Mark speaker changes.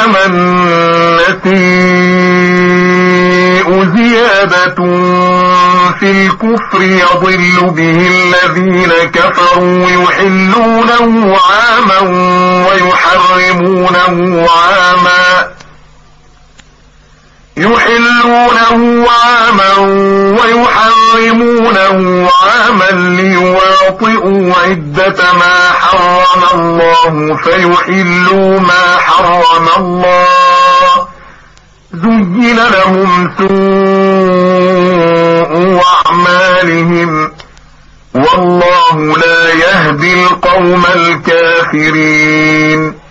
Speaker 1: إنما النسيء زيادة في الكفر يضل به الذين كفروا يحلونه عاما ويحرمونه عاما ليواطئوا عدة ما حرم الله فيحلوا ما حرم الله. زين لهم سوء أعمالهم والله لا يهدي القوم الكافرين.